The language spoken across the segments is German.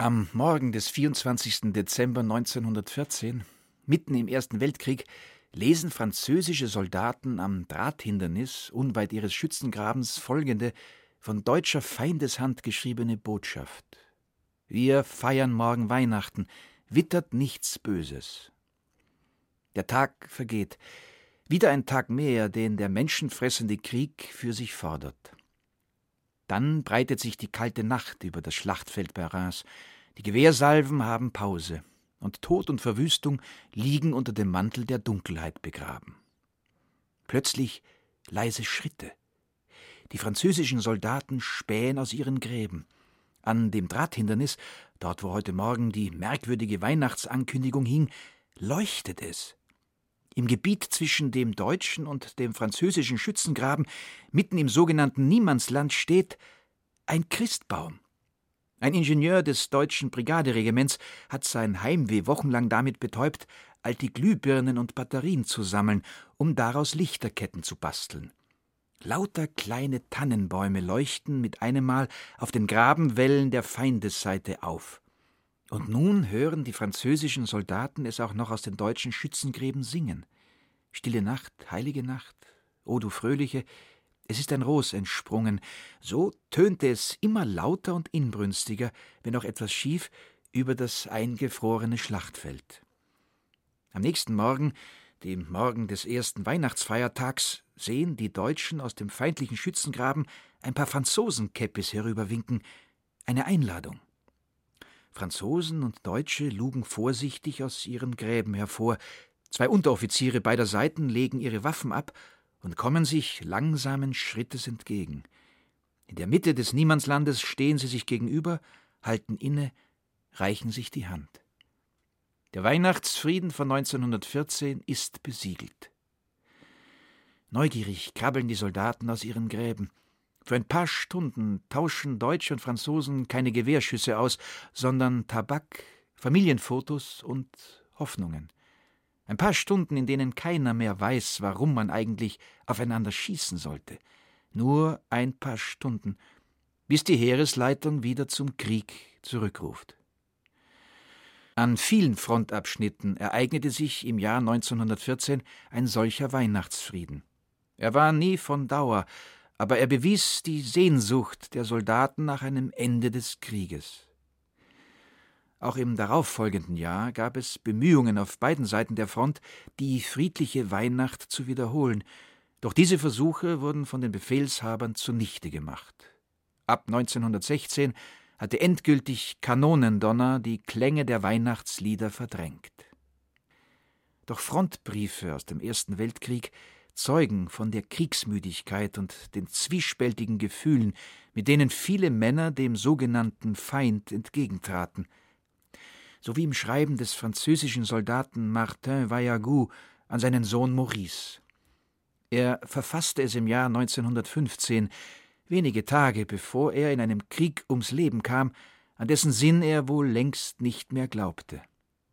Am Morgen des 24. Dezember 1914, mitten im Ersten Weltkrieg, lesen französische Soldaten am Drahthindernis unweit ihres Schützengrabens folgende, von deutscher Feindeshand geschriebene Botschaft: Wir feiern morgen Weihnachten, wittert nichts Böses. Der Tag vergeht, wieder ein Tag mehr, den der menschenfressende Krieg für sich fordert. Dann breitet sich die kalte Nacht über das Schlachtfeld bei Reims. Die Gewehrsalven haben Pause, und Tod und Verwüstung liegen unter dem Mantel der Dunkelheit begraben. Plötzlich leise Schritte. Die französischen Soldaten spähen aus ihren Gräben. An dem Drahthindernis, dort wo heute Morgen die merkwürdige Weihnachtsankündigung hing, leuchtet es. Im Gebiet zwischen dem deutschen und dem französischen Schützengraben, mitten im sogenannten Niemandsland, steht ein Christbaum. Ein Ingenieur des deutschen Brigaderegiments hat sein Heimweh wochenlang damit betäubt, alte Glühbirnen und Batterien zu sammeln, um daraus Lichterketten zu basteln. Lauter kleine Tannenbäume leuchten mit einem Mal auf den Grabenwällen der Feindesseite auf. Und nun hören die französischen Soldaten es auch noch aus den deutschen Schützengräben singen. Stille Nacht, heilige Nacht, o du Fröhliche, es ist ein Ros entsprungen. So tönte es immer lauter und inbrünstiger, wenn auch etwas schief, über das eingefrorene Schlachtfeld. Am nächsten Morgen, dem Morgen des ersten Weihnachtsfeiertags, sehen die Deutschen aus dem feindlichen Schützengraben ein paar Franzosenkäppis herüberwinken, eine Einladung. Franzosen und Deutsche lugen vorsichtig aus ihren Gräben hervor. Zwei Unteroffiziere beider Seiten legen ihre Waffen ab und kommen sich langsamen Schrittes entgegen. In der Mitte des Niemandslandes stehen sie sich gegenüber, halten inne, reichen sich die Hand. Der Weihnachtsfrieden von 1914 ist besiegelt. Neugierig krabbeln die Soldaten aus ihren Gräben. Für ein paar Stunden tauschen Deutsche und Franzosen keine Gewehrschüsse aus, sondern Tabak, Familienfotos und Hoffnungen. Ein paar Stunden, in denen keiner mehr weiß, warum man eigentlich aufeinander schießen sollte. Nur ein paar Stunden, bis die Heeresleitung wieder zum Krieg zurückruft. An vielen Frontabschnitten ereignete sich im Jahr 1914 ein solcher Weihnachtsfrieden. Er war nie von Dauer, aber er bewies die Sehnsucht der Soldaten nach einem Ende des Krieges. Auch im darauffolgenden Jahr gab es Bemühungen auf beiden Seiten der Front, die friedliche Weihnacht zu wiederholen. Doch diese Versuche wurden von den Befehlshabern zunichte gemacht. Ab 1916 hatte endgültig Kanonendonner die Klänge der Weihnachtslieder verdrängt. Doch Frontbriefe aus dem Ersten Weltkrieg zeugen von der Kriegsmüdigkeit und den zwiespältigen Gefühlen, mit denen viele Männer dem sogenannten Feind entgegentraten. So wie im Schreiben des französischen Soldaten Martin Vaillargoux an seinen Sohn Maurice. Er verfasste es im Jahr 1915, wenige Tage bevor er in einem Krieg ums Leben kam, an dessen Sinn er wohl längst nicht mehr glaubte.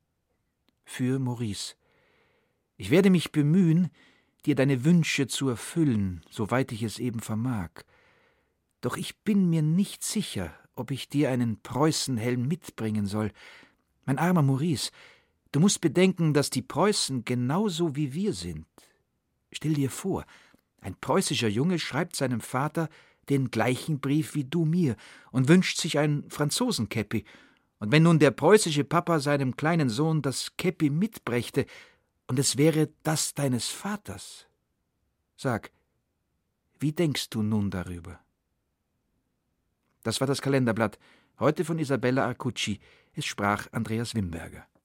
Für Maurice: Ich werde mich bemühen, dir deine Wünsche zu erfüllen, soweit ich es eben vermag. Doch ich bin mir nicht sicher, ob ich dir einen Preußenhelm mitbringen soll. Mein armer Maurice, du musst bedenken, dass die Preußen genauso wie wir sind. Stell dir vor, ein preußischer Junge schreibt seinem Vater den gleichen Brief wie du mir und wünscht sich ein Franzosenkäppi. Und wenn nun der preußische Papa seinem kleinen Sohn das Käppi mitbrächte, und es wäre das deines Vaters. Sag, wie denkst du nun darüber? Das war das Kalenderblatt, heute von Isabella Arcucci. Es sprach Andreas Wimberger.